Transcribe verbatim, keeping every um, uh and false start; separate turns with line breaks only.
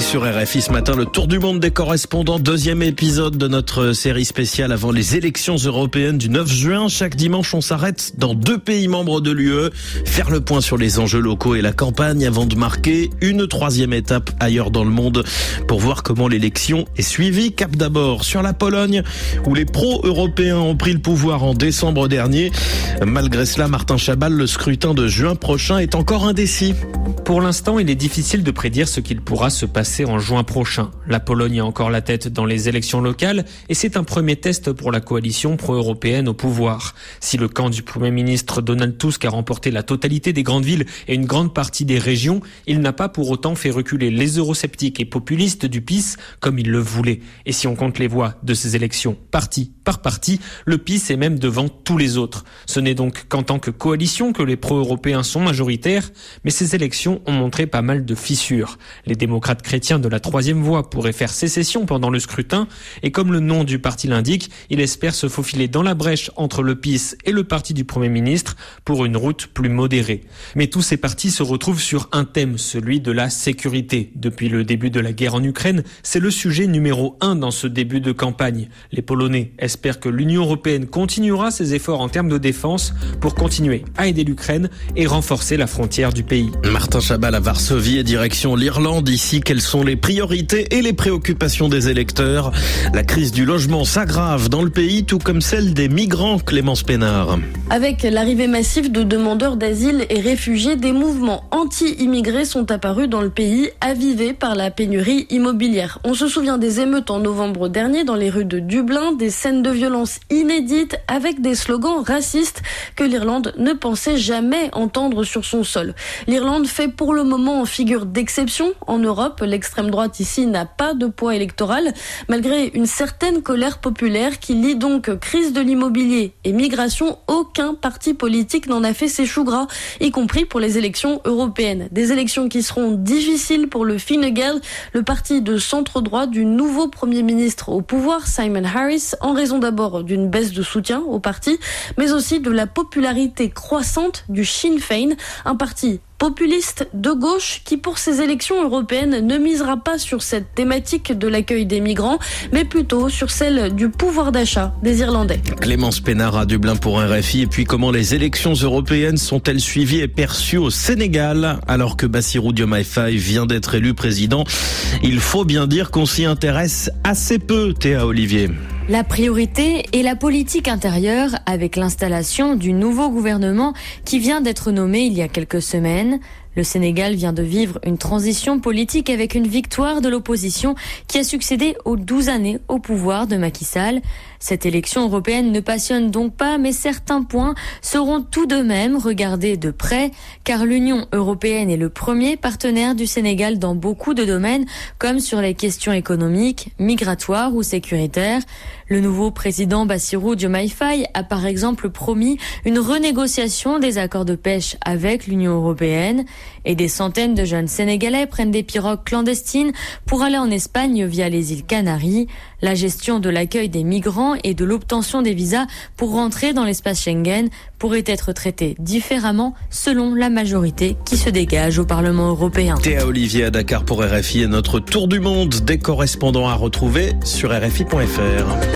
sur R F I ce matin, le tour du monde des correspondants, deuxième épisode de notre série spéciale avant les élections européennes du neuf juin. Chaque dimanche, on s'arrête dans deux pays membres de l'U E, faire le point sur les enjeux locaux et la campagne avant de marquer une troisième étape ailleurs dans le monde pour voir comment l'élection est suivie. Cap d'abord sur la Pologne, où les pro-européens ont pris le pouvoir en décembre dernier. Malgré cela, Martin Chabal, le scrutin de juin prochain est encore indécis.
Pour l'instant, il est difficile de prédire ce qu'il pourra se passer en juin prochain. La Pologne a encore la tête dans les élections locales et c'est un premier test pour la coalition pro-européenne au pouvoir. Si le camp du Premier ministre Donald Tusk a remporté la totalité des grandes villes et une grande partie des régions, il n'a pas pour autant fait reculer les eurosceptiques et populistes du P I S comme il le voulait. Et si on compte les voix de ces élections, parti par parti, le P I S est même devant tous les autres. Ce n'est donc qu'en tant que coalition que les pro-européens sont majoritaires, mais ces élections ont montré pas mal de fissures. Les démocrates chrétiens de la troisième voie pourraient faire sécession pendant le scrutin et comme le nom du parti l'indique, il espère se faufiler dans la brèche entre le P I S et le parti du Premier ministre pour une route plus modérée. Mais tous ces partis se retrouvent sur un thème, celui de la sécurité. Depuis le début de la guerre en Ukraine, c'est le sujet numéro un dans ce début de campagne. Les Polonais espèrent que l'Union européenne continuera ses efforts en termes de défense pour continuer à aider l'Ukraine et renforcer la frontière du pays.
Martin Chabal à Varsovie et direction l'Irlande. Ici, quelles sont les priorités et les préoccupations des électeurs? La crise du logement s'aggrave dans le pays, tout comme celle des migrants. Clémence Pénard.
Avec l'arrivée massive de demandeurs d'asile et réfugiés, des mouvements anti-immigrés sont apparus dans le pays, avivés par la pénurie immobilière. On se souvient des émeutes en novembre dernier dans les rues de Dublin, des scènes de violence inédites avec des slogans racistes que l'Irlande ne pensait jamais entendre sur son sol. L'Irlande fait pour le moment en figure d'exception. En Europe, l'extrême droite ici n'a pas de poids électoral, malgré une certaine colère populaire qui lie donc crise de l'immobilier et migration. Aucun parti politique n'en a fait ses choux gras, y compris pour les élections européennes. Des élections qui seront difficiles pour le Fine Gael, le parti de centre-droit du nouveau Premier ministre au pouvoir, Simon Harris, en raison d'abord d'une baisse de soutien au parti, mais aussi de la popularité croissante du Sinn Féin, un parti populiste de gauche qui, pour ces élections européennes, ne misera pas sur cette thématique de l'accueil des migrants, mais plutôt sur celle du pouvoir d'achat des Irlandais.
Clémence Pénard à Dublin pour R F I. Et puis, comment les élections européennes sont-elles suivies et perçues au Sénégal alors que Bassirou Diomaye Faye vient d'être élu président? Il faut bien dire qu'on s'y intéresse assez peu, Théa Olivier.
La priorité est la politique intérieure avec l'installation du nouveau gouvernement qui vient d'être nommé il y a quelques semaines. Le Sénégal vient de vivre une transition politique avec une victoire de l'opposition qui a succédé aux douze années au pouvoir de Macky Sall. Cette élection européenne ne passionne donc pas, mais certains points seront tout de même regardés de près, car l'Union européenne est le premier partenaire du Sénégal dans beaucoup de domaines, comme sur les questions économiques, migratoires ou sécuritaires. Le nouveau président Bassirou Diomaye Faye a par exemple promis une renégociation des accords de pêche avec l'Union européenne. Et des centaines de jeunes Sénégalais prennent des pirogues clandestines pour aller en Espagne via les îles Canaries. La gestion de l'accueil des migrants et de l'obtention des visas pour rentrer dans l'espace Schengen pourrait être traitée différemment selon la majorité qui se dégage au Parlement européen.
Théa Olivier à Dakar pour R F I et notre tour du monde des correspondants à retrouver sur R F I point F R.